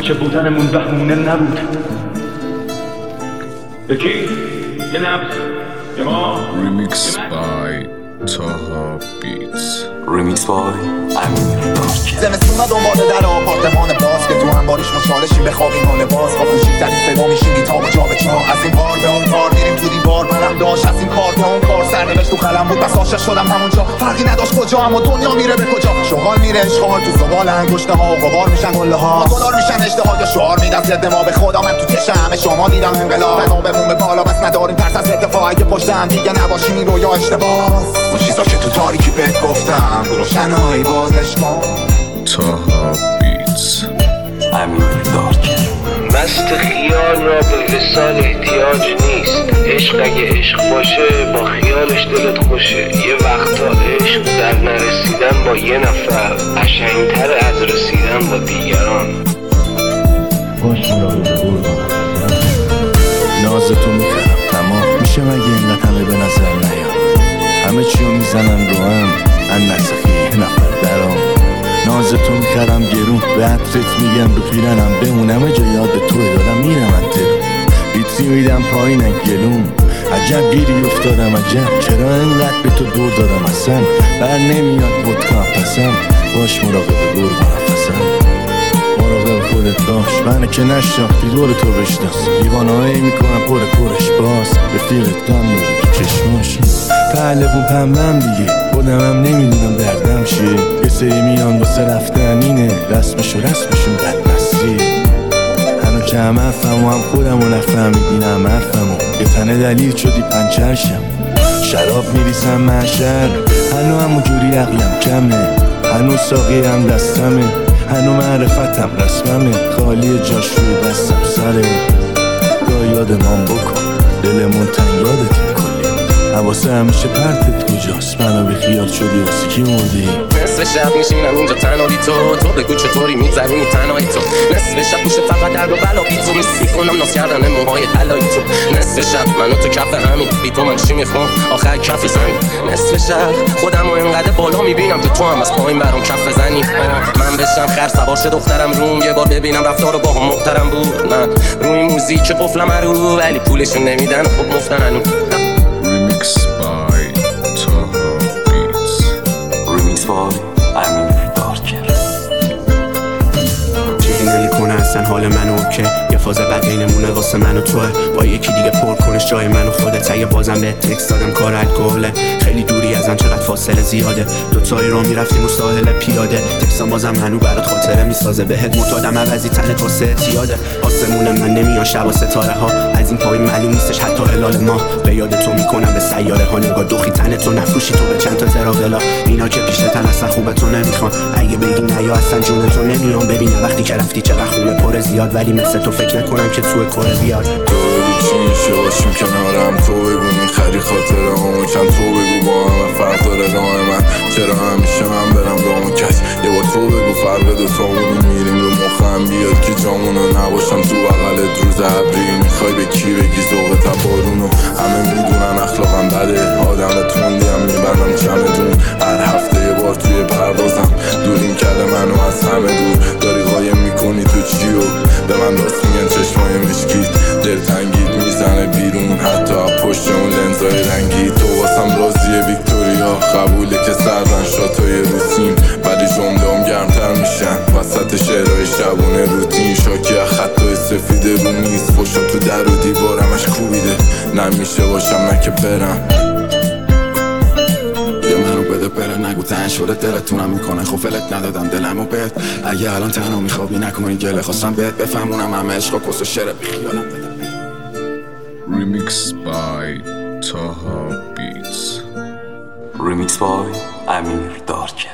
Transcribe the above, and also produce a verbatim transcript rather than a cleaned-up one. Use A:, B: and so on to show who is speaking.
A: کوچه بودنمون بهونه نبود. یکی یه نبض یه ما
B: Remix by Taha Beats.
C: Remix by امیر دارک.
D: زمستونا دنباله در آپارتمان باز که تو هم باریش مشالشیم بخوابیم و لباس با کوچیک‌ترین صدا میشیم بی‌تاب و جا به جا. از این بار به اون بار میریم تو دیوار، منم داشت از این کار تا اون کار سرنوشت تو قلم بود، بس عاشق شدم همونجا، فرقی نداشت کجا، اما دنیا میره به کجا. شغال میره اشغال تو زبال انگشته ها و غبار میشن گله ها، گلار میشن اژدها یا شعار میدم ضد ما. به خدا من تو چشم همه شما دیدم انقلاب، عذابمون به بالا بس نداریم ترس از اتفاق. اگه پشت هم دیگه نباشیم این رویا اشتباس، اون چیزا که تو تاریکی بهت گفتم تو روشنایی بازش کن.
B: Taha Beats.
C: امیر دارک.
E: مست خیال را به وصال احتیاج نیست. عشق اگه عشق باشه با خیالش دلت خوشه. یه وقتا عشق در نرسیدن با یه نفر قشنگتر از رسیدن با دیگران.
A: باش مراقب قربان
F: نازتو میخرم تمام میشه مگه اینقدر همه به نظر نیام. همه چیو میزنن رو هم ان نسخی یه نفر درام. نازتو میخرم گرون به عطرت میگم رو پیرنم بمونم جا یاد توی دادم میرم انترو بیتری میدم پایین گلوم. عجب گیری افتادم عجب چرا انقدر به تو دور دادم اصلا بر نمیاد ودکا پسم. باش مراقب قربان نفسم مراقب خودت باش منه که نشناختی دور تو بشناس. دیوانهایی میکنم پر پرش باز رفیقت غم میگی تو چشماش پهلوون پنبم دیگه خودمم نمیدونم دردم چیه. یه سری میان واسه رفتن اینه رسمش و رسمشون بدمستی. هنو که هم حرفم و هم خودم و نفهمیدینم حرفم و یه تنه دلیل شدی پنچرشم. شراب میریسم محشر هنو همون جوری عقلم کمه. هنو ساقی هم دستمه هنو معرفتم رسممه. خالی جاش روی دستم سره گاه یادمان بکن دلمون تنگ یادت کلی. حواسه همیشه پرتت کجاست منو بی خیال شدی واسه کی مردی.
G: نصف شب میشینم اینجا تنها بی تو تو بگو چطوری میگذرونی تنهایی تو. نصف شب پوشه فقط درد و بلا بی تو میس میکنم ناز کردن موهای طلایی تو. نصف شب منو تو کف همین بی تو من چی میخوام آخر کف زمین. نصف شب خودم و اینقدر بالا میبینم که تو هم از پایین برام کف بزنی. من بشم خر سوار شه دخترم روم یه بار ببینم رفتار با هم محترم بود. من روی موزیک قفلم رو ولی پولشون نمیدن خب مفتن هنو.
B: Remix by Taha Beats.
C: Remix by امیر دارک.
H: چیزی نمیکنه اصلا حال منو که یه فاز بد بینمونه واسه من و توه. با یکی دیگه پر کنش جای من و خودت. اگه بازم به تکست دادم کار الکله خیلی دوری ازم چقدر فاصله زیاده. دوتایی رو میرفتیم و ساحل پیاده. تکستم بازم هنو برات خاطره میسازه. بهت معتادم عوضی تنت واسه اعتیاده. آسمون من نمیان شب و ستاره ها از این پایین معلوم نیستش حتی هلال ما. به یاد تو میکنم به سیاره ها نگاه دوخی تنت رو نفروشی تو به چند تا تراولا. اینا که پیش تن اصلا خوبه تو نمیخوان. اگه بگی نه یا اصلا جون تو نمیام. ببینم وقتی که رفتی چقدر خونه پر زیاد ولی مثل تو فکر نکنم که تو کره بیاد.
I: تو بگو چی میشه باشیم کنارم. تو بگو میخری خاطره همو کن. تو بگو با همه فرق داره راه من چرا همیشه من برم راه کس. یه بار تو بگو فرق دوتامونو میریم رو مخم بیاد که جامونو نباشم تو بغلت روز ابری. میخوای به کی بگی ذوق تبارونو همه میدونن اخلاقم بده. آدم تندیم میبندم چمدون هر هفته یه بار توی پروازم. دوریم کرده منو از همه دور داری قایم میکنی تو چیو. به من راست میگن چشمای مشکیت دلتنگیت میزنه بیرون حتی پشت اون لنزای رنگی. تو واسم رازیه ویکتوریا قبوله که سردن شاتای روسیم ولی جمله‌ام گرمتر میشن وسط شعرهای شبونه روتین. شاکی از خطای سفید رو میز فشا تو در و دیوارمش کوبیده. نمیشه باشم نه که برم
J: یه منو بده بره نگو تن شده دلتونم میکنه خب ولت ندادم دلمو بهت. اگه الان تنها میخوابی نکنی گله خواستم بهت بفهمونم همه عشقا کس و شعر بیخیالم بده.
B: Remix by Taha Beats.
C: Remix by امیر دارک.